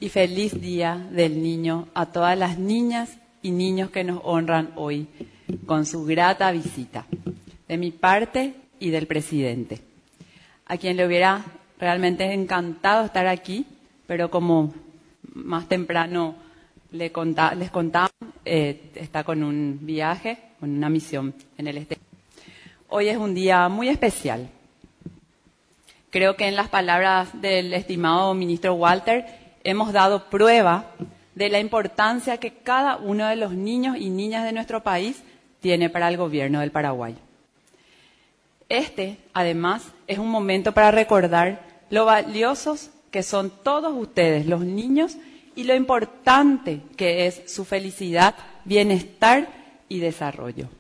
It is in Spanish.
y feliz Día del Niño a todas las niñas y niños que nos honran hoy con su grata visita, de mi parte y del presidente, a quien le hubiera realmente encantado estar aquí, pero como más temprano les contaba, está con un viaje, con una misión en el exterior. Hoy es un día muy especial. Creo que en las palabras del estimado ministro Walter hemos dado prueba de la importancia que cada uno de los niños y niñas de nuestro país tiene para el gobierno del Paraguay. Además, es un momento para recordar lo valiosos que son todos ustedes, los niños, y lo importante que es su felicidad, bienestar y desarrollo.